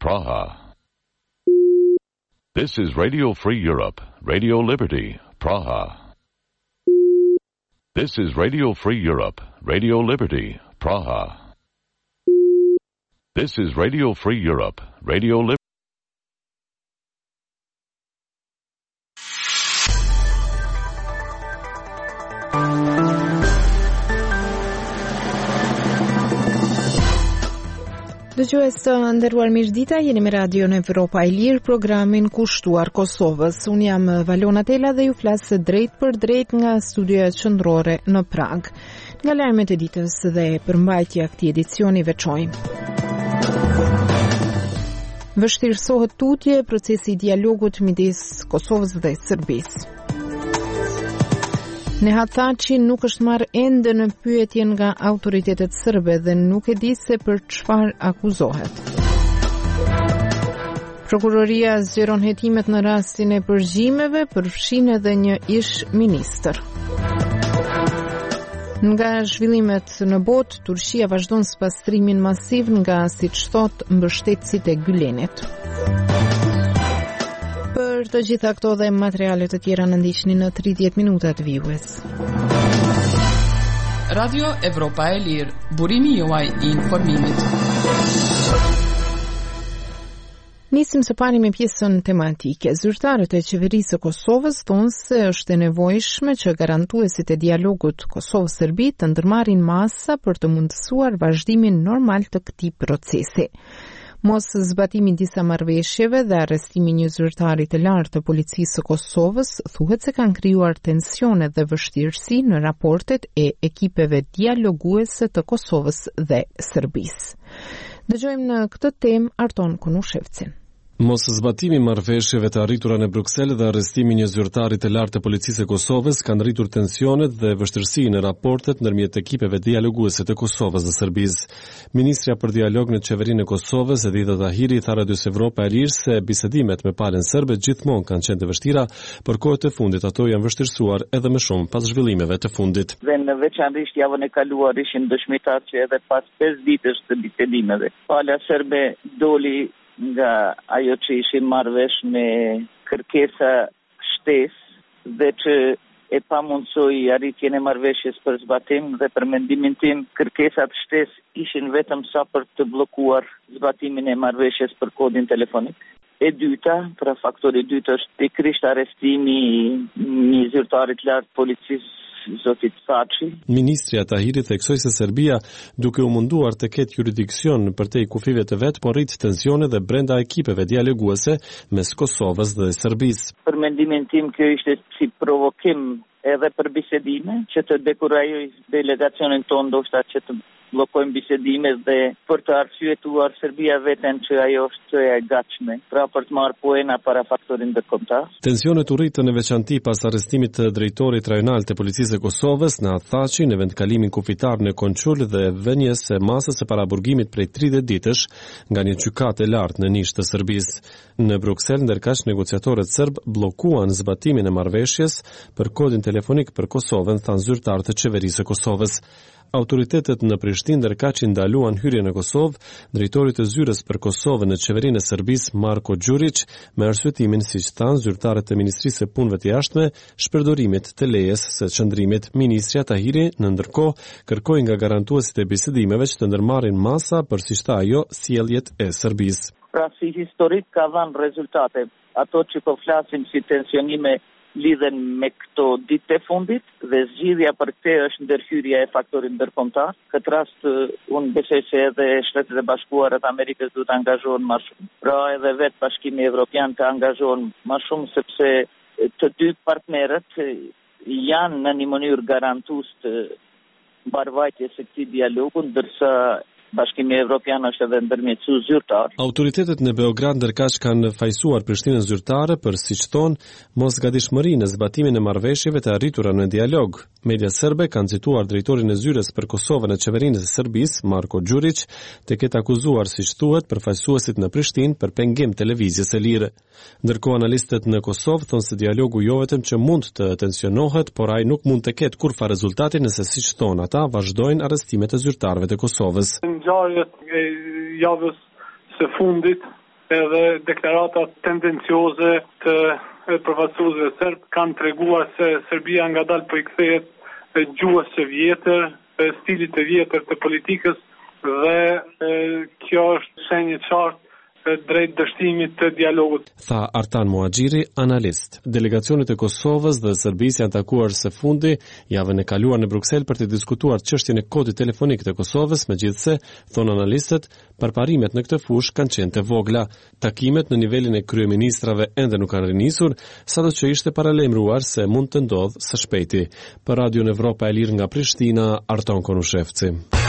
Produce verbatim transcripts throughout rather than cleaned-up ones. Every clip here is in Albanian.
Praha. This is Radio Free Europe, Radio Liberty, Praha. This is Radio Free Europe, Radio Liberty, Praha. This is Radio Free Europe, Radio Liberty. Dëgjues të nderuar mirëdita, jeni me Radio në Evropa e Lirë, programin kushtuar Kosovës. Unë jam Valona Tela dhe ju flas drejt për drejt nga studioja qendrore në Prag. Nga lajmet e ditës dhe përmbajtja e këtij edicioni veçojmë. Vështirësohet tutje procesi i dialogut midis Kosovës dhe Serbisë. Nehat Thaçi nuk është marrë ende në pyetjen nga autoritetet serbe dhe nuk e di se për çfarë akuzohet. Prokuroria zgjeron hetimet në rastin e përgjimeve, përfshin edhe një ish ministër. Nga zhvillimet në botë, Turqia vazhdon pastrimin masiv nga, siç thot, mbështetësit e Gülenit. Për të gjitha këto dhe materialet të tjera në ndiqni në tridhjetë minutat vijues. Radio Evropa e Lirë, burimi juaj i informimit. Nisim së pari me pjesën tematike. Zyrtarët e qeverisë së Kosovës thonë se është e nevojshme që garantuesit e dialogut Kosovë-Serbi të ndërmarrin masa për të mundësuar vazhdimin normal të këtij procesi. Mos zbatimi disa marrëveshjeve dhe arrestimi një zyrtari të lartë të policisë së Kosovës thuhet se kanë krijuar tensione dhe vështirësi në raportet e ekipeve dialoguese të Kosovës dhe Serbisë. Dëgjojmë në këtë temë Arton Kunushevcin. Mos zbatimi marrëveshjeve të arritura në Bruksel dhe arrestimi një zyrtari të lartë të policisë së Kosovës kanë rritur tensionet dhe vështirësi në raportet ndërmjet ekipeve dialoguese të Kosovës dhe Serbisë. Ministrja për dialog në qeverinë e Kosovës, Edita Tahiri, tha Radios Evropa e Lirë se bisedimet me palën serbe gjithmonë kanë qenë të vështira, por kohët e fundit ato janë vështirësuar edhe më shumë pas zhvillimeve të fundit. Dhe në veçanërisht javën e kaluar ishin dëshmitar që edhe pas pesë ditësh të bisedimeve, pala serbe doli nga ajo që ishin marrëvesh me kërkesa shtesë dhe që e pa mundsoi arritjen e marrëveshjes për zbatim dhe për mendimin tim kërkesat shtesë ishin vetëm sa për të bllokuar zbatimin e marrëveshjes për kodin telefonik. E dyta, pra faktori i dytë është pikërisht arrestimi i një zyrtari të lartë policisë zotit Thaçi. Ministrja Tahiri theksoi se Serbia, duke u munduar të ketë jurisdiksion përtej kufive të vet, po rrit tensione dhe brenda ekipeve dialoguese mes Kosovës dhe Serbisë. Për mendimin tim kjo ishte si provokim edhe për bisedime, që të dekurajoj delegacionin tonë ndoshta që të bllokojmë bisedimet dhe për të arsyetuar Serbia veten që ajo është e gatshme, pra për të marrë poena para faktorin ndërkombëtar. Tensionet u rritën në veçanti pas arrestimit të drejtorit rajonal të policisë së Kosovës në Thaçi në vendkalimin kufitar në Konçul dhe vënies së masës së paraburgimit prej tridhjetë ditësh nga një gjykatë e lartë në Nish të Serbisë. Në Bruksel, ndërkaq negociatorët serb bllokuan zbatimin e marrëveshjes për kodin telefonik për Kosovën, thanë zyrtarët e qeverisë së Kosovës. Autoritetet në Prishtinë ndërkaq i ndaluan hyrjen në Kosovë drejtorit të zyrës për Kosovën në qeverinë e Serbisë Marko Đurić me arsyetimin, siç thanë zyrtarët e Ministrisë së Punëve të Jashtme, shpërdorimit të lejes së çndrimit. Ministrja Tahiri në ndërkohë kërkoi nga garantuesit e bisedimeve që të ndërmarrin masa për, siç tha ajo, sjelljet e Serbisë. Pra si historik ka dhënë rezultate. Ato që po flasim si tensionime lidhen me këto ditë e fundit dhe zgjidhja për këtë është ndërhyrja e faktorit ndërkombëtar. Këtë rast unë besoj se edhe Shtetet e Bashkuara të Amerikës duhet të angazhohen më shumë. Pra edhe vetë Bashkimi Evropian të angazhohen më shumë sepse të dy partnerët janë në një mënyrë garantues të mbarvajtjes së këtij dialogu, ndërsa Bashkimi Evropian është edhe ndërmjetësues zyrtar. Autoritetet në Beograd ndërkaq kanë fajsuar Prishtinën zyrtare për, siç thon, mosgatishmëri në zbatimin e marrëveshjeve të arritura në dialog. Media serbe kanë cituar drejtorin e zyrës për Kosovën e qeverinë së Serbisë, Marko Đurić, të ketë akuzuar, siç thuhet, përfaqësuesit në Prishtinë për pengim të lëvizjes së lirë. Ndërkohë analistët në Kosovë thonë se dialogu jo vetëm që mund të tensionohet, por ai nuk mund të ketë kurrë rezultati nëse, siç thonë ata, vazhdojnë arrestimet e zyrtarëve të Kosovës. Ngjarjet e javës së fundit edhe deklaratat tendencioze të përfaqësuesve serb kanë treguar se Serbia ngadalë po i kthehet gjuhës së vjetër, stilit të vjetër të politikës dhe kjo është shenjë e qartë drejt dështimit të dialogut. Tha Artan Muhaxhiri, analist. Delegacionet e Kosovës dhe Serbisë janë takuar së fundi javën e kaluar në Bruksel për të diskutuar çështjen e kodit telefonik të Kosovës, megjithse, thonë analistët, përparimet në këtë fushë kanë qenë të vogla. Takimet në nivelin e kryeministrave ende nuk kanë rinisur, sadoqë ishte paralajmëruar se mund të ndodhë së shpejti. Për Radion Evropa e Lirë nga Prishtina, Arton Konushevci.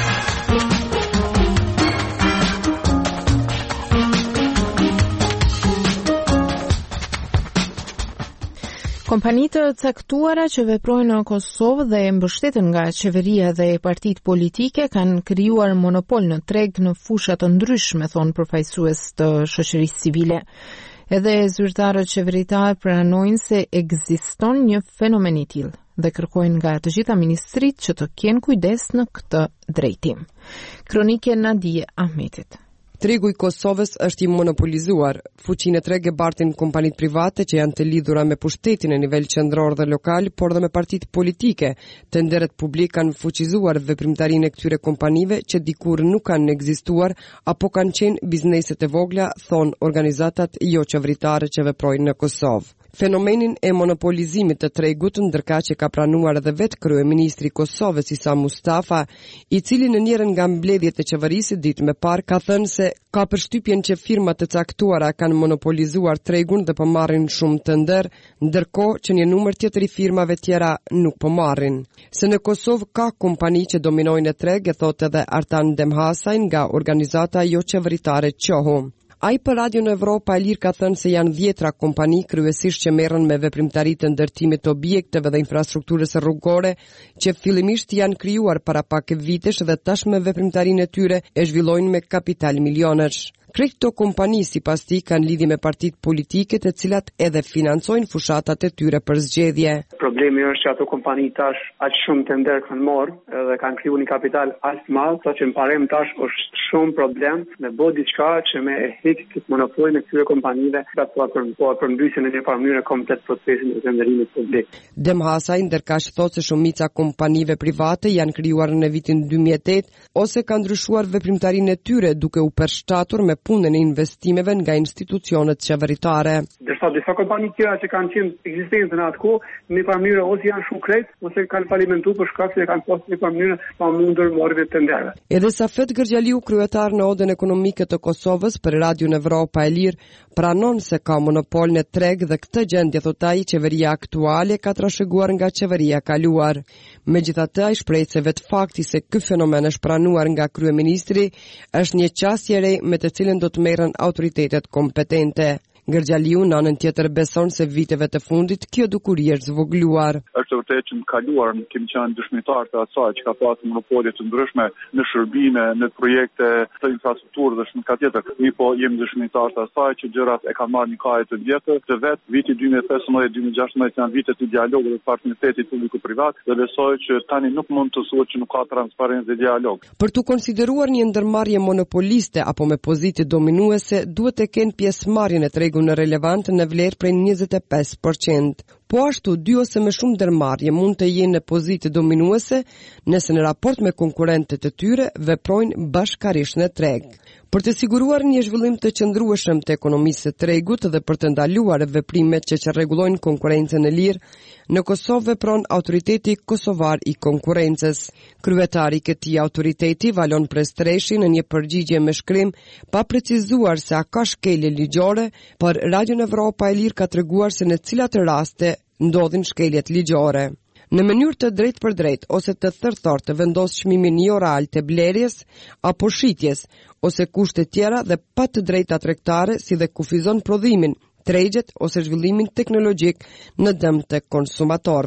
Kompanitë të caktuara që veprojnë në Kosovë dhe mbështeten nga qeveria dhe partitë politike kanë krijuar monopol në treg në fusha të ndryshme, thonë përfaqësues të shoqërisë civile. Edhe zyrtarët qeveritar pranojnë se ekziston një fenomen i tillë dhe kërkojnë nga të gjitha ministritë që të kenë kujdes në këtë drejtim. Kronike Nadije Ahmetit. Tregu i Kosovës është i monopolizuar. Fuqinë e treg e bartin kompanitë private që janë të lidhura me pushtetin e nivel qendror dhe lokal, por dhe me partitë politike. Tenderet publik kanë fuqizuar veprimtarinë e këtyre kompanive që dikur nuk kanë ekzistuar apo kanë qenë bizneset e vogla, thonë organizatat jo qeveritare që veprojnë në Kosovë. Fenomenin e monopolizimit të tregut, ndërka që ka pranuar edhe vetë kryeministri i Kosovës Isa Mustafa, i cili në njërin nga mbledhjet e qeverisë ditë më parë ka thënë se ka përshtypjen që firmat të caktuara kanë monopolizuar tregun dhe po marrin shumë të ndër, ndërkohë që një numër tjetër i firmave tjera nuk po marrin. Se në Kosovë ka kompani që dominojnë e treg, e thotë edhe Artan Demhasaj nga organizata jo qeveritare Qoho. Ai për Radio në Evropa e Lirë ka thënë se janë dhjetra kompani kryesisht që merren me veprimtaritë të ndërtimit të objekteve dhe infrastrukturës rrugore, që fillimisht janë krijuar para pak vitesh dhe tashmë veprimtarinë e tyre e zhvillojnë me kapital milionësh. Këto kompani sipas tij kanë lidhje me partitë politike të cilat edhe financojnë fushatat e tyre për zgjedhje. Problemi është që ato kompani tash aq shumë të ndër kanë marrë dhe kanë krijuar një kapital aq të madh, sa që në parim tash është shumë problem me bë diçka që me e heq këtë monopolin e këtyre kompanive, ka po po përmbysën në një farë mënyrë komplet procesin e vendosimit publik. Demhasaj ndërkaq thotë se shumica kompanive private janë krijuar në vitin dy mijë e tetë ose kanë ndryshuar veprimtarinë e tyre duke u përshtatur me punën e investimeve nga institucionet qeveritare. Dërsa disa kompani tjera që kanë qenë ekzistente në atë kohë, në një mënyrë ose janë shukret ose kanë falimentuar për shkak se kanë pasur një mënyrë pa mundur marrje të ndërve. Edhe Safet Gërgjaliu, kryetar në Odën Ekonomike të Kosovës për Radio në Evropa e Lirë, pranon se ka monopol në treg dhe këtë gjendje thotë ai qeveria aktuale ka trashëguar nga qeveria kaluar. Megjithatë, ai shpreh se vetë fakti se ky fenomen është pranuar nga kryeministri është një çështje e re me të cilën do të merren autoritetet kompetente. Gërgjaliu në anën tjetër beson se viteve të fundit kjo dukuri është zvogluar. Është vërtet që në kaluar kemi qenë dëshmitar të asaj që ka pasur monopole të ndryshme në shërbime, në projekte të infrastrukturë dhe shumë ka tjetër. Mi po jemi dëshmitar të asaj që gjërat e kanë marrë një kaje të vjetër. Të vetë viti dy mijë e pesëmbëdhjetë dy mijë e gjashtëmbëdhjetë janë vitet e dialogut dhe partneritetit publiko-privat dhe besoj që tani nuk mund të thuhet që nuk ka transparencë dhe dialog. Për të konsideruar një ndërmarrje monopoliste apo me pozitë dominuese, duhet të kenë pjesëmarrjen e tregut në relevant në vlerë prej njëzet e pesë përqind. Po ashtu, dy ose më shumë ndërmarrje mund të jenë në pozitë dominuese nëse në raport me konkurrentët e tyre veprojnë bashkarisht në treg. Për të siguruar një zhvillim të qëndrueshëm të ekonomisë së tregut dhe për të ndaluar veprimet që çarrregullojnë konkurrencën e lirë, në Kosovë vepron Autoriteti Kosovar i Konkurrencës. Kryetari i këtij autoriteti, Valon Prestreshi, në një përgjigje me shkrim, pa precizuar se a ka shkelje ligjore, por Radio Evropa e Lirë ka treguar se në cilat raste ndodhin shkeljet ligjore. Në mënyrë të drejtë për drejtë ose të thërthor të vendos çmimin oral të blerjes apo shitjes ose kushte tjera dhe pa të drejta tregtare si dhe kufizon prodhimin, tregjet ose zhvillimin teknologjik në dëm të konsumatorëve.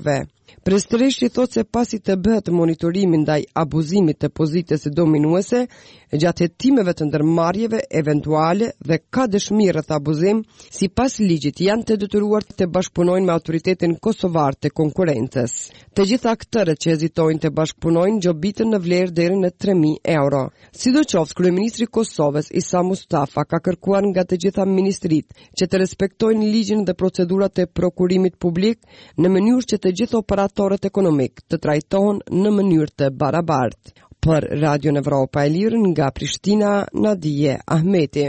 Prestëreshti thot se pasi të bëhet monitorimi ndaj abuzimit të pozitës së dominuese, gjatë hetimeve të ndërmarrjeve eventuale dhe ka dëshmi rreth abuzim, sipas ligjit janë të detyruar të bashkëpunojnë me autoritetin kosovar të konkurrencës. Të gjitha aktërët që hezitojnë të bashkëpunojnë gjobitën në vlerë deri në tre mijë euro. Sidoqoftë, kryeministri i Kosovës Isa Mustafa ka kërkuar nga të gjitha ministritë që të respektojnë ligjin dhe procedurat e prokurimit publik në mënyrë që të gjithë operatorët ekonomik të trajtohen në mënyrë të barabartë. Për Radio Evropa e Lirë nga Prishtina, Nadije Ahmeti.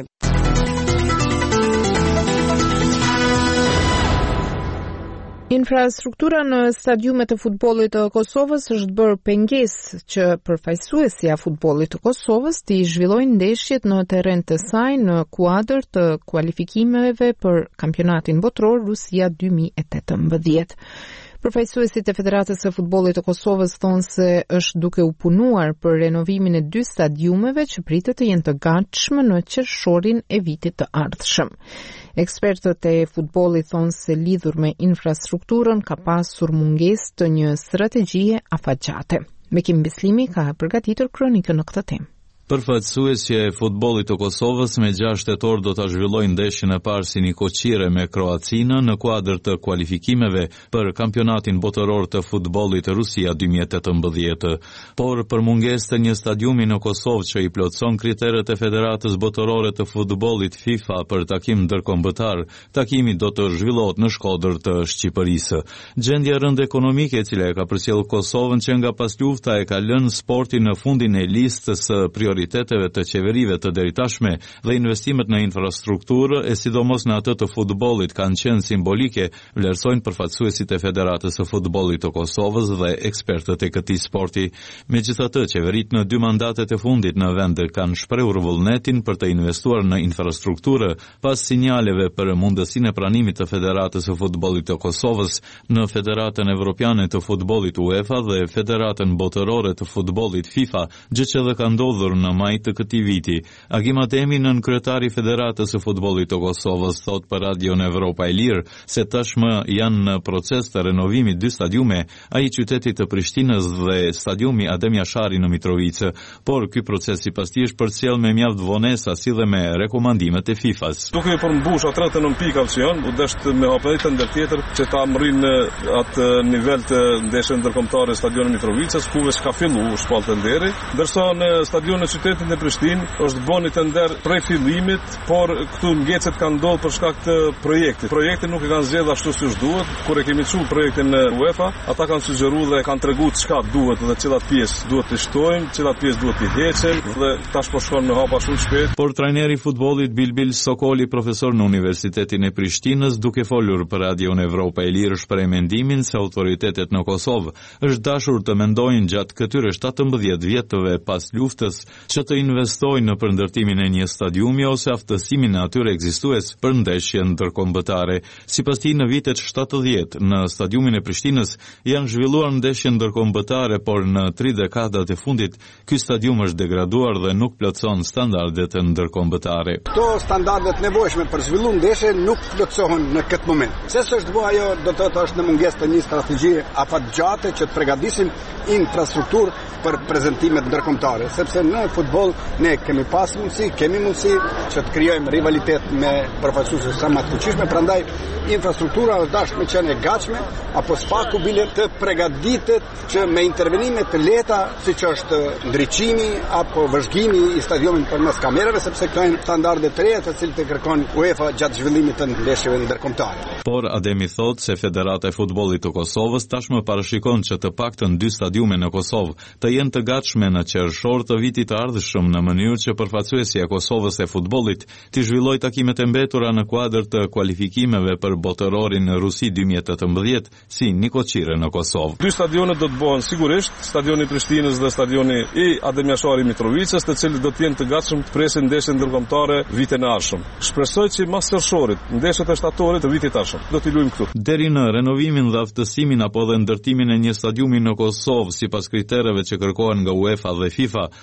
Infrastruktura në stadiumet të futbollit të Kosovës është bërë pengesë që përfaqësuesja e futbollit të Kosovës të zhvillojnë ndeshjet në terren të saj në kuadër të kualifikimeve për kampionatin botror Rusia dy mijë e tetëmbëdhjetë. Përfaqësuesit e Federatës së Futbollit të Kosovës thonë se është duke u punuar për renovimin e dy stadiumeve që pritet të jenë të gatshme në qershorin e vitit të ardhshëm. Ekspertët e futbollit thonë se lidhur me infrastrukturën ka pasur mungesë të një strategjie afatgjate. Bekim Bislimi ka përgatitur kronikën në këtë temë. Përfaqësuesja e futbollit të Kosovës me gjashtë tetor do ta zhvillojë ndeshjen e parë si Nikoqire me Kroacinë në kuadër të kualifikimeve për kampionatin botëror të futbollit të Rusia dy mijë e tetëmbëdhjetë. Por për mungesë të një stadiumi në Kosovë që i plotëson kriteret e Federatës Botërore të Futbollit FIFA për takim ndërkombëtar, takimi do të zhvillohet në Shkodër të Shqipërisë. Gjendja rënd ekonomike e cila e ka përcjellë Kosovën që nga pas lufta e ka lënë sportin në fundin e listës së prioriteteve të qeverive të deritashme dhe investimet në infrastrukturë e sidomos në atë të futbollit kanë qenë simbolike, vlerësojnë përfaqësuesit e Federatës së Futbollit të Kosovës dhe ekspertët e këtij sporti. Megjithatë, qeverit në dy mandatet e fundit në vend kanë shprehur vullnetin për të investuar në infrastrukturë pas sinjaleve për mundësinë e pranimit të Federatës së Futbollit të Kosovës në Federatën Evropiane të Futbollit UEFA dhe Federatën Botërore të Futbollit FIFA, gjë që dhe ka ndodhur në maj të këtij viti. Agim Ademi, nën kryetari i Federatës së Futbollit të Kosovës, thot për Radio Evropa e Lirë se tashmë janë në proces të renovimit dy stadiume, ai i qytetit të Prishtinës dhe stadiumi Adem Jashari në Mitrovicë, por ky proces sipas tij është përcjell me mjaft vonesa si dhe me rekomandimet e FIFA-s. Duke përmbush atë tretëdhjetë e nëntë pika që janë, u desht me hapëritë ndër tjetër që ta mrinë atë nivel të ndeshjes ndërkombëtare stadionit Mitrovicës, ku vetë ka filluar shpallë nderi, ndërsa në stadionin e qytetit të Prishtinë është bënë të nder prej fillimit, por këtu ngecet kanë ndodhur për shkak të projektit. Projekti nuk e kanë zgjedhur ashtu siç duhet. Kur e kemi çuar projektin në UEFA, ata kanë sugjeruar dhe kanë treguar çka duhet dhe cilat pjesë duhet të shtojmë, cilat pjesë duhet të heqen dhe tash po shkon me hapa shumë shpejt. Por trajneri i futbollit Bilbil Sokoli, profesor në Universitetin e Prishtinës, duke folur për Radio Evropa e Lirë, shpreh mendimin se autoritetet në Kosovë është dashur të mendojnë gjatë këtyre shtatëmbëdhjetë vjetëve pas luftës që të investojnë në përndërtimin e një stadiumi ose aftësimin e atyre ekzistues për ndeshje ndërkombëtare. Sipas tij, në vitet shtatëdhjetë në stadiumin e Prishtinës janë zhvilluar ndeshje ndërkombëtare, por në tri dekadat e fundit ky stadium është degraduar dhe nuk plotëson standardet ndërkombëtare. Këto standardet nevojshme për zhvillim ndeshje nuk plotësohen në këtë moment. Se s'është bërë ajo, do të thotë është në mungesë të një strategjie afatgjate që të përgatisim infrastrukturë për prezantimet ndërkombëtare, sepse në futboll ne kemi pas mundësi, kemi mundësi që të krijojmë rivalitet me përfaqësuese sa më të fuqishme, prandaj infrastruktura është dashur me qenë e gatshme apo spaku bile të përgatitet që me intervenime të lehta, siç është ndriçimi apo vëzhgimi i stadiumit përmes kamerave, sepse këto janë standarde të reja të cilët e kërkon UEFA gjatë zhvillimit të ndeshjeve ndërkombëtare. Por Ademi thot se Federata e Futbollit të Kosovës tashmë parashikon që të paktën dy stadiume në Kosovë të jenë të gatshme në qershor të vitit të ardhshëm në mënyrë që përfaqësuesja e Kosovës e futbollit të zhvillojë takimet e mbetura në kuadër të kualifikimeve për botërorin në Rusi dy mijë e tetëmbëdhjetë si Nikoqire në Kosovë. Dy stadionet do të bëhen sigurisht, stadioni i Prishtinës dhe stadioni i Adem Jashari Mitrovicës, të cilët do të jenë të gatshëm të presin ndeshjen ndërkombëtare vitin e ardhshëm. Shpresoj që mas qershorit, ndeshjet e shtatorit të vitit të ardhshëm do t'i luajmë këtu. Deri në renovimin dhe aftësimin apo dhe ndërtimin e një stadiumi në Kosovë sipas kritereve që kërkohen nga UEFA dhe FIFA, përfaqësues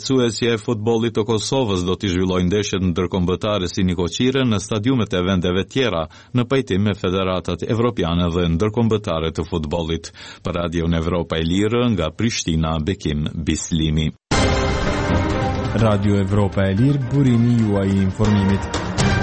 Përfaqësuesja e futbollit të Kosovës do t'i zhvillojë ndeshjet ndërkombëtare si Nikoqire në stadiumet e vendeve tjera në pajtim me federatat evropiane dhe ndërkombëtare të futbollit. Për Radio Evropa e Lirë nga Prishtina, Bekim Bislimi. Radio Evropa e Lirë, burimi juaj i informimit.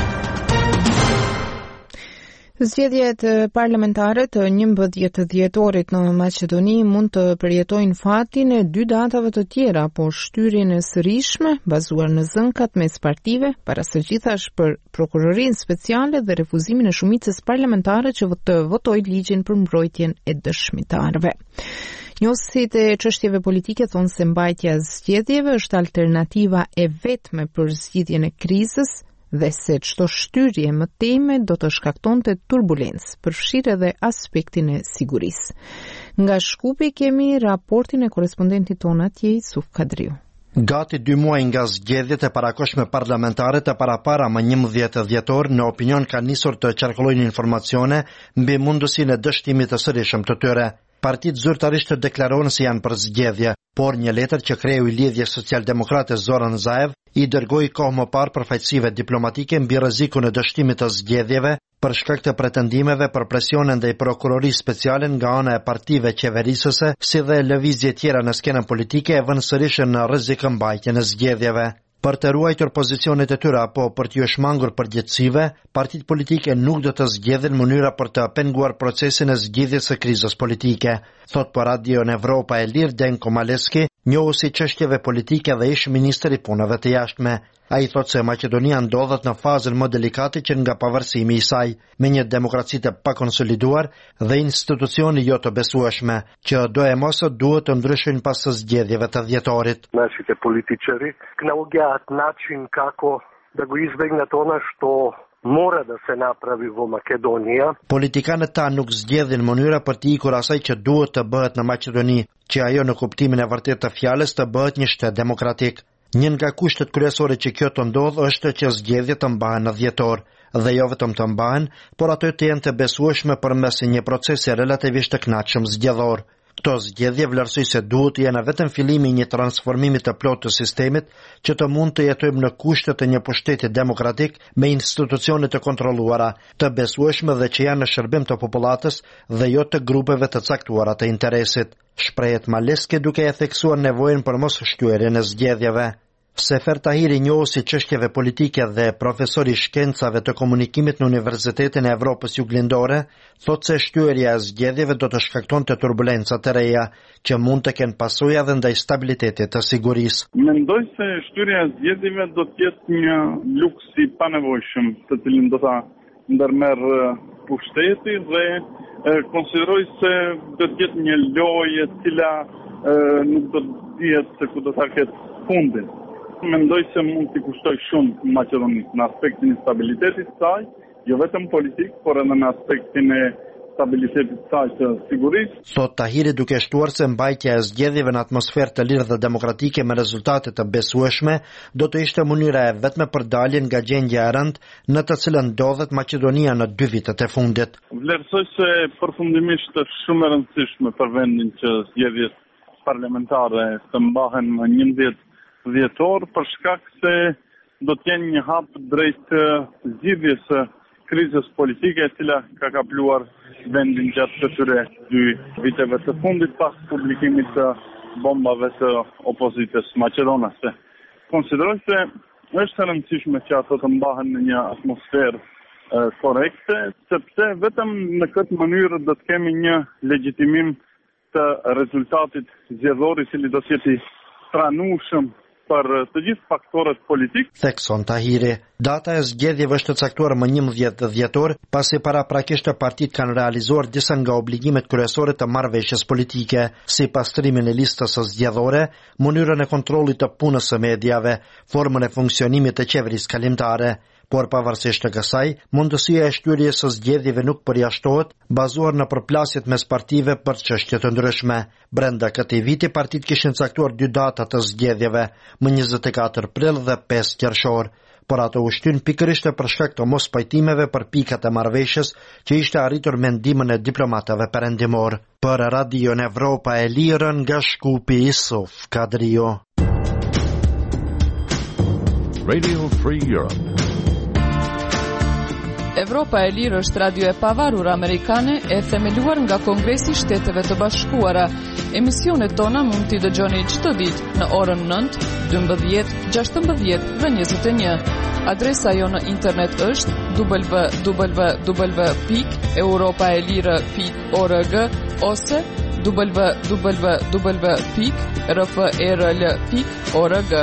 Zgjedhjet parlamentare të njëmbëdhjetë dhjetorit në Maqedoni mund të përjetojnë fatin e dy datave të tjera, por shtyrjen e sërishme, bazuar në zënkat mes partive, para së gjithash për prokurorinë speciale dhe refuzimin e shumicës parlamentare që të votojë ligjin për mbrojtjen e dëshmitarëve. Njohësit e çështjeve politike thonë se mbajtja e zgjedhjeve është alternativa e vetme për zgjidhjen e krizës dhe se çdo shtyrje më teme do të shkaktonte turbulencë, përfshirë edhe aspektin e sigurisë. Nga Shkupi kemi raportin e korespondentit tonë atje, Suf Kadriu. Gati dy muaj nga zgjedhjet e parakohshme parlamentare të parapara më njëmbëdhjetë dhjetor, në opinion ka nisur të qarkullojnë informacione mbi mundësinë e dështimit të sërishëm të tyre. Partitë zyrtarisht të deklarohen se janë për zgjedhje, por një letër që kreu i lidhje social-demokrate Zoran Zaev i dërgoi kohë më parë përfaqësive diplomatike mbi rrezikun e dështimit të zgjedhjeve për shkak të pretendimeve për presionin ndaj prokurorisë speciale nga ana e partive qeverisëse, si dhe lëvizje tjera në skenën politike e vënë sërish në rrezik mbajtjen e zgjedhjeve. Për të ruajtur pozicionet e tyre apo për t'ju shmangur përgjegjësive, partitë politike nuk do të zgjedhin mënyra për të penguar procesin e zgjidhjes së krizës politike, thot për Radio Evropa e Lirë Denko Maleski, njohuesi çështjeve politike dhe ish ministri i punëve të jashtme. Ai thot se Maqedonia ndodhet në fazën më delikate që nga pavarësimi i saj, me një demokraci të pakonsoliduar dhe institucione jo të besueshme, që do e mos duhet të ndryshojnë pas së zgjedhjeve të dhjetorit. Нашите политичари наоѓаат начин како да го избегнат она што mora da se napravi во Македонија. Politikanët ta nuk zgjedhin mënyra për të ikur asaj që duhet të bëhet në Maqedoni, që ajo në kuptimin e vërtet të fjalës të bëhet një shtet demokratik. Një nga kushtet kryesore që kjo të ndodh është që zgjedhjet të mbahen në dhjetor, dhe jo vetëm të mbahen, por ato të jenë të besueshme përmes një procesi relativisht të kënaqshëm zgjedhor. Këto zgjedhje vlerësoj se duhet të jenë vetëm fillimi i një transformimi të plotë të sistemit që të mund të jetojmë në kushte të një pushteti demokratik me institucione të kontrolluara, të besueshme dhe që janë në shërbim të popullatës dhe jo të grupeve të caktuara të interesit. Shprehet Maleski duke e theksuar nevojën për mos shtyerjen e zgjedhjeve. Sefer Tahiri, njohuesi çështjeve politike dhe profesor i shkencave të komunikimit në Universitetin e Evropës Juglindore, thotë se shtyerja e zgjedhjeve do të shkaktonte turbulenca të reja, që mund të kenë pasojë edhe ndaj stabilitetit të sigurisë. Mendoj se shtyerja e zgjedhjeve do të jetë një luks i panevojshëm, të cilin do ta ndërmerr pushteti dhe e, konsideroj se do të jetë një lojë e cila e, nuk do të dihet se ku do ta ketë fundin. Mendoj se mund t'i kushtoj shumë Maqedonisë në aspektin e stabilitetit të saj, jo vetëm politik, por edhe në aspektin e stabilitetit të saj të sigurisë. Thot Tahiri duke shtuar se mbajtja e zgjedhjeve në atmosferë të lirë dhe demokratike me rezultate të besueshme do të ishte mënyra e vetme për daljen nga gjendja e rëndë në të cilën ndodhet Maqedonia në dy vitet e fundit. Vlerësoj se përfundimisht është shumë e rëndësishme për vendin që zgjedhjet parlamentare të mbahen në njëmbëdhjetë dhjetor, për shkak se do të jenë një hap drejt zgjidhjes së krizës politike e cila ka kapluar vendin gjatë këtyre dy viteve të fundit pas publikimit të bombave të opozitës maqedonase. Konsideroj se është e rëndësishme që ato të mbahen në një atmosferë e, korekte, sepse vetëm në këtë mënyrë do të kemi një legjitimim të rezultatit zgjedhor i cili do të jetë i pranueshëm për të gjithë faktorët politik. Thekson Tahiri, data e zgjedhjeve është caktuar më njëmbëdhjetë dhjetor, pasi paraprakisht partitë kanë realizuar disa nga obligimet kryesore të marrëveshjes politike, si pastrimin e listës së zgjedhore, mënyrën e kontrollit të punës së mediave, formën e funksionimit të qeverisë kalimtare. Por pavarësisht të kësaj, mundësia e shtyerjes së zgjedhjeve nuk përjashtohet, bazuar në përplasjet mes partive për çështje të ndryshme. Brenda këtij viti partitë kishin caktuar dy data të zgjedhjeve, më njëzet e katër prill dhe pesë qershor, por ato u shtyn pikërisht për shkak të mospajtimeve për pikat e marrëveshjes që ishte arritur me ndihmën e diplomatëve perëndimor. Për Radio Evropa e Lirë nga Shkupi, Isuf Kadrio. Radio Free Europe. Evropa e Lirë është radio e pavarur amerikane e themeluar nga Kongresi i Shteteve të Bashkuara. Emisionet tona mund t'i dëgjoni çdo ditë në orën nëntë, dymbëdhjetë, gjashtëmbëdhjetë dhe njëzet e një. Adresa jo në internet është w w w pikë europaelire pikë org ose w w w pikë r f e r l pikë org.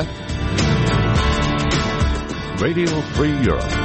Radio Free Europe.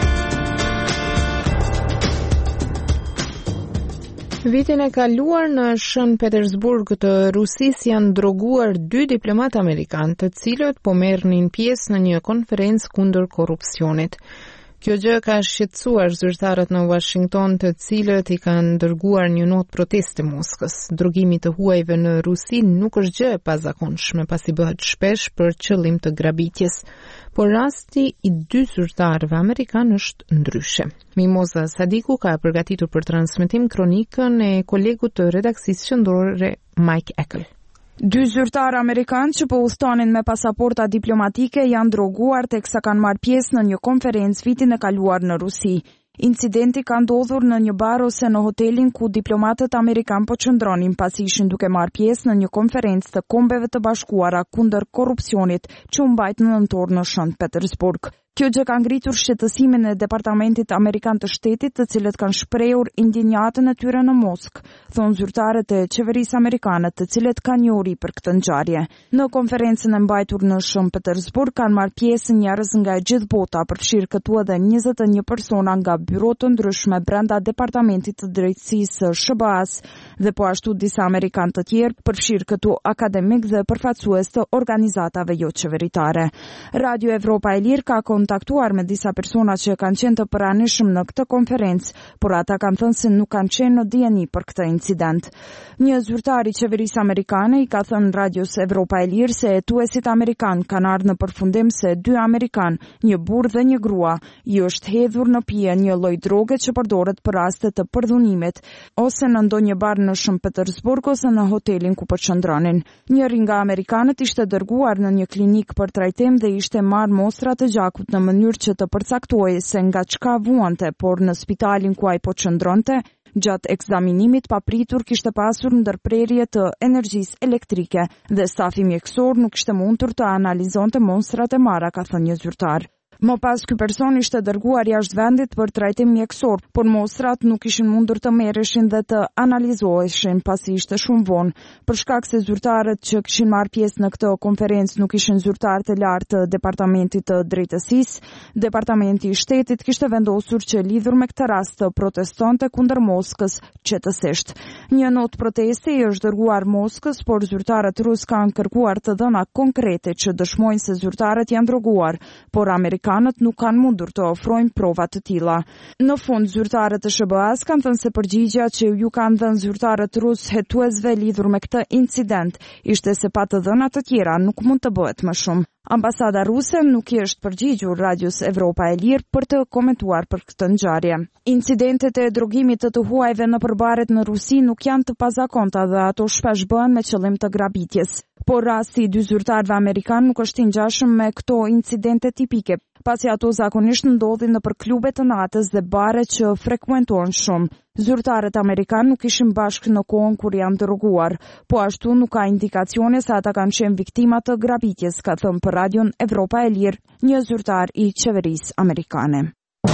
Vitin e kaluar në Shën Petersburg të Rusisë janë droguar dy diplomatë amerikanë, të cilët po merrnin pjesë në një konferencë kundër korrupsionit. Kjo gjë ka shqetësuar zyrtarët në Washington, të cilët i kanë dërguar një notë proteste Moskës. Drogimi të huajve në Rusi nuk është gjë e pazakonshme, pasi bëhet shpesh për qëllim të grabitjes, por rasti i dy zyrtarëve amerikanë është ndryshe. Mimoza Sadiku ka përgatitur për transmetim kronikën e kolegut të redaksisë qendrore Mike Eckel. Dy zyrtarë amerikanë që po udhtonin me pasaporta diplomatike janë droguar teksa kanë marrë pjesë në një konferencë vitin e kaluar në Rusi. Incidenti ka ndodhur në një bar ose në hotelin ku diplomatët amerikanë po qëndronin pasi ishin duke marrë pjesë në një konferencë të Kombeve të Bashkuara kundër korrupsionit që u mbajt në nëntor në Shën Petersburg. Kjo gjë ka ngritur shqetësimin e Departamentit Amerikan të Shtetit, të cilët kanë shprehur indinjatën e tyre në Moskë, thonë zyrtarët e qeverisë amerikane, të cilët kanë njohuri për këtë ngjarje. Në konferencën e mbajtur në Shën Petersburg kanë marrë pjesë njerëz nga e gjithë bota, përfshirë këtu edhe njëzet e një persona nga byro të ndryshme brenda Departamentit të Drejtësisë së B A-s dhe po ashtu disa amerikanë të tjerë, përfshirë këtu akademik dhe përfaqësues të organizatave jo qeveritare. Radio Evropa e Lirë ka kontaktuar me disa persona që kanë qenë të pranishëm në këtë konferencë, por ata kanë thënë se nuk kanë qenë në dijeni për këtë incident. Një zyrtar i qeverisë amerikane i ka thënë radios Evropa e Lirë se hetuesit amerikan kanë ardhur në përfundim se dy amerikan, një burr dhe një grua, i është hedhur në pije një lloj droge që përdoret për raste të përdhunimit, ose në ndonjë bar në Shën Petersburg ose në hotelin ku po qëndronin. Njëri nga amerikanët ishte dërguar në një klinik për trajtim dhe ishte marrë mostra të gjakut në mënyrë që të përcaktojë se nga çka vuante, por në spitalin ku ai po qëndronte, gjatë ekzaminimit papritur kishte pasur ndërprerje të energjisë elektrike dhe stafi mjekësor nuk ishte mundur të analizonte monstrat e marra, ka thënë një zyrtar. Më pas ky person ishte dërguar jashtë vendit për trajtim mjekësor, por mostrat nuk ishin mundur të merreshin dhe të analizoheshin pasi ishte shumë vonë. Për shkak se zyrtarët që kishin marrë pjesë në këtë konferencë nuk ishin zyrtarë të lartë të Departamentit të Drejtësisë, Departamenti i Shtetit kishte vendosur që lidhur me këtë rast të protestonte kundër Moskës qetësisht. Një notë proteste i është dërguar Moskës, por zyrtarët rus kanë kërkuar të dhëna konkrete që dëshmojnë se zyrtarët janë droguar, por amerikanët nuk kanë mundur të ofrojnë prova të tilla. Në fund, zyrtarët e S B A-s kanë thënë se përgjigjja që ju kanë dhënë zyrtarët rus hetuesve lidhur me këtë incident ishte se pa të dhëna të tjera nuk mund të bëhet më shumë. Ambasada ruse nuk i është përgjigjur radios Evropa e Lirë për të komentuar për këtë ngjarje. Incidentet e drogimit të të huajve në përbaret në Rusi nuk janë të pazakonta dhe ato shpesh bëhen me qëllim të grabitjes. Por rasti i dy zyrtarëve amerikanë nuk është i ngjashëm me këto incidente tipike, pasi ato zakonisht ndodhin nëpër klube të natës dhe bare që frekuentohen shumë. Zyrtarët amerikanë nuk ishin bashkë në kohën kur janë droguar, po ashtu nuk ka indikacione se ata kanë qenë viktima të grabitjes, ka thënë për radion Evropa e Lirë një zyrtar i qeverisë amerikane.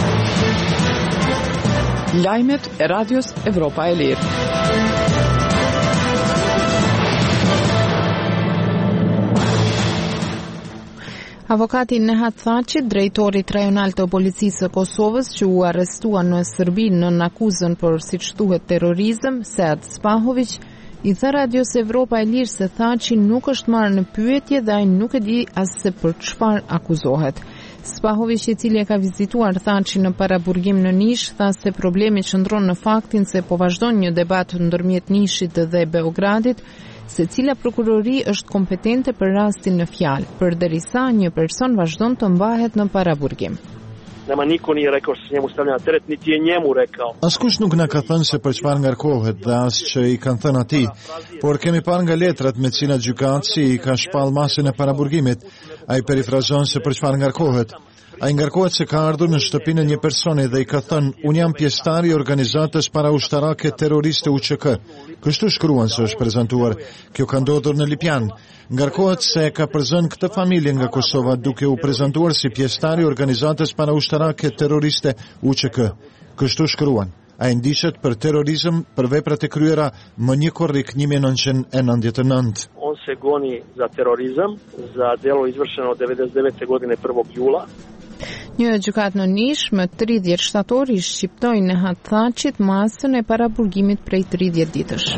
Lajmet e radios Evropa e Lirë. Avokati Nehat Thaçi, drejtorit rajonal të policisë së Kosovës që u arrestuan në Serbi në akuzën për siç thuhet terrorizëm, Sead Spahović, i tha radios Evropa e Lirë se Thaçi nuk është marrë në pyetje dhe ai nuk e di as se për çfarë akuzohet. Spahović, i cili e ka vizituar Thaçi në paraburgim në Nish, tha se problemi qëndron në faktin se po vazhdon një debat ndërmjet Nishit dhe Beogradit, se cila prokurori është kompetente për rastin në fjalë, përderisa një person vazhdon të mbahet në paraburgim. Nema niko nije rekao što se njemu stavlja na teret, niti je njemu rekao. Askush nuk na ka thënë se për çfarë ngarkohet dhe as që i kanë thënë atij, por kemi parë nga letrat me të cilat gjykatësi i ka shpall masën e paraburgimit. Ai perifrazon se për çfarë ngarkohet. Ai ngarkohet se ka ardhur në shtëpinë e një personi dhe i ka thënë: "Unë jam pjesëtar i organizatës paraushtarake terroriste U Q K." Kështu shkruan se është prezantuar. Kjo ka ndodhur në Lipjan. Ngarkohet se ka përzën këtë familje nga Kosova duke u prezantuar si pjesëtar i organizatës paraushtarake terroriste U Q K. Kështu shkruan. Ai ndiqet për terrorizëm për veprat e kryera më një korrik një mijë e nëntëqind e nëntëdhjetë e nëntë. On se goni za terorizam, za delo izvršeno devedeset i devete godine prvog jula. Një gjykatë në Nish më tridhjetë shtator i shqiptoi Nehat Thaçit masën e paraburgimit prej tridhjetë ditësh.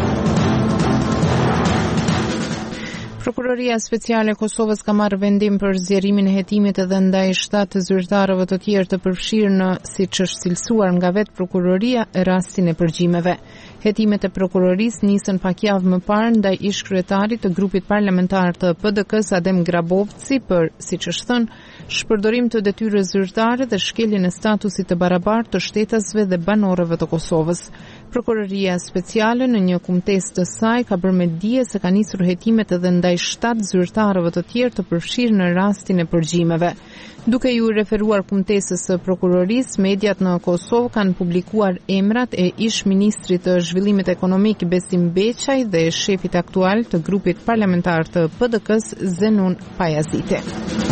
Prokuroria Speciale e Kosovës ka marrë vendim për zgjerimin e hetimit edhe ndaj shtatë zyrtarëve të tjerë të përfshirë në, siç është cilësuar nga vetë prokuroria, rastin e përgjimeve. Hetimet e prokurorisë nisën pak javë më parë ndaj ish-kryetarit të grupit parlamentar të P D K-s Adem Grabovci për, siç është thënë, shpërdorim të detyrës zyrtare dhe shkeljen e statusit të barabartë të shtetasve dhe banorëve të Kosovës. Prokuroria Speciale në një kumtesë të saj ka bërë me dije se ka nisur hetimet edhe ndaj shtatë zyrtarëve të tjerë të përfshirë në rastin e përgjimeve. Duke ju referuar kumtesës së prokurorisë, mediat në Kosovë kanë publikuar emrat e ish-ministrit të zhvillimit ekonomik Besim Beçaj dhe shefit aktual të grupit parlamentar të P D K-s Zenun Pajazite.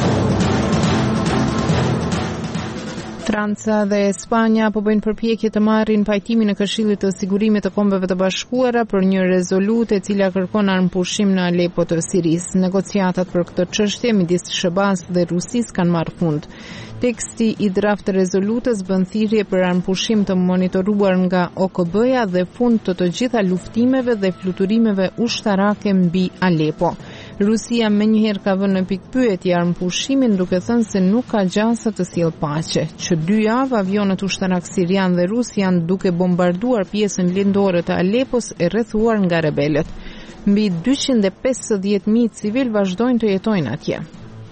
Franca dhe Spanja po bëjnë përpjekje të marrin pajtimin e Këshillit të Sigurimit të Kombeve të Bashkuara për një rezolutë e cila kërkon armëpushim në Alepo të Sirisë. Negociatat për këtë çështje midis S B A-s dhe Rusisë kanë marrë fund. Teksti i draft të rezolutës bën thirrje për armëpushim të monitoruar nga O K B-ja dhe fund të të gjitha luftimeve dhe fluturimeve ushtarake mbi Alepo. Rusia menjëherë ka vënë në pikpyetje armëpushimin duke thënë se nuk ka gjasa të sjellë paqe. Që dy javë avionët ushtarak sirian dhe rus janë duke bombarduar pjesën lindore të Alepos e rrethuar nga rebelët. Mbi dyqind e pesëdhjetë mijë civil vazhdojnë të jetojnë atje.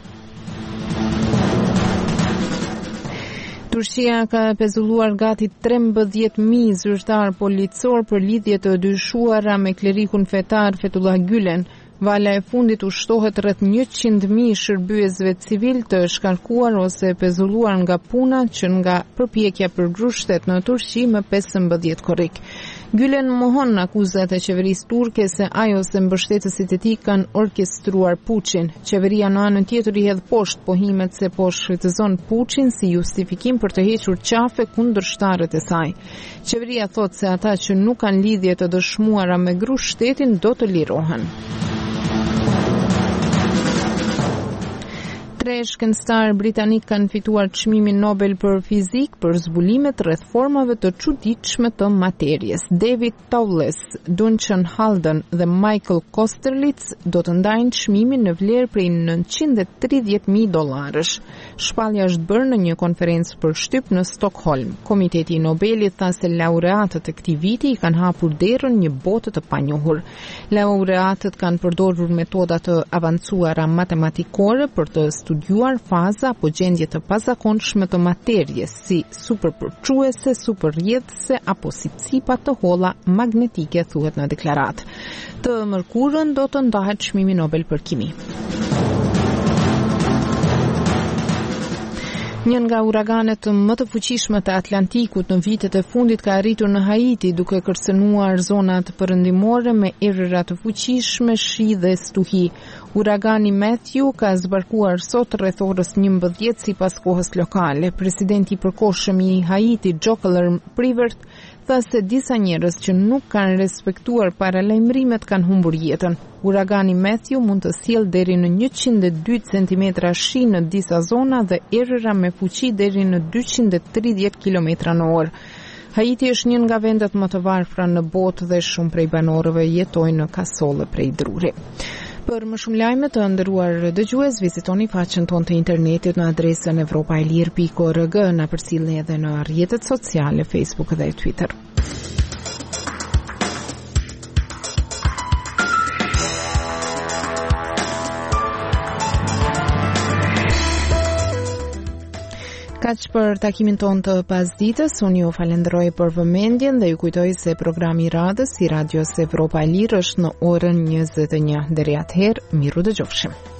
Turqia ka pezulluar gati trembëdhjetë mijë zyrtar policor për lidhje të dyshuara me klerikun fetar Fethullah Gülen. Vala e fundit ushtohet rreth njëqind mijë shërbyesve civil të shkarkuar ose pezulluar nga puna që nga përpjekja për grushtet në Turqi më pesëmbëdhjetë korrik. Gülen mohon akuzat e qeverisë turke se ajo ose mbështetësit e tij kanë orkestruar puçin. Qeveria në anën tjetër i hedh poshtë pohimet se po shfrytëzon puçin si justifikim për të hequr qafe kundërshtarët e saj. Qeveria thotë se ata që nuk kanë lidhje të dëshmuara me grushtetin do të lirohen. Tre shkencëtar britanik kanë fituar çmimin Nobel për fizik për zbulimet rreth formave të çuditshme të materjes. David Towles, Duncan Haldon dhe Michael Kosterlitz do të ndajnë çmimin në vlerë prej nëntëqind e tridhjetë mijë dollarësh. Shpallja është bërë në një konferencë për shtyp në Stockholm. Komiteti i Nobelit tha se laureatët e këtij viti i kanë hapur derën një bote të panjohur. Laureatët kanë përdorur metoda të avancuara matematikore për të studiuar faza apo gjendje të pazakonshme të materjes, si superpërçuese, superrjedhëse apo si cipa të holla magnetike, thuhet në deklaratë. Të mërkurën do të ndahet çmimi Nobel për kimi. Një nga uraganet më të fuqishme të Atlantikut në vitet e fundit ka arritur në Haiti duke kërcënuar zonat perëndimore me erëra të fuqishme, shi dhe stuhi. Uragani Matthew ka zbarkuar sot rreth orës njëmbëdhjetë sipas kohës lokale. Presidenti i përkohshëm i Haiti, Jokeler Privert, tha se disa njerëz që nuk kanë respektuar paralajmërimet kanë humbur jetën. Uragani Matthew mund të sjellë deri në njëqind e dy centimetra shi në disa zona dhe erëra me fuqi deri në dyqind e tridhjetë kilometra në orë. Haiti është një nga vendet më të varfra në botë dhe shumë prej banorëve jetojnë në kasolle prej druri. Për më shumë lajme të nderuar dëgjues, vizitoni faqen tonë të internetit në adresën evropailir pikë org, na përcjellni edhe në rrjetet sociale Facebook dhe Twitter. Kaq për takimin ton të pasdites, unë ju falenderoj për vëmendjen dhe ju kujtoj se programi i radhës i Radios Evropa e Lirë është në orën njëzet e një. Deri atëherë, miru dëgjofshim.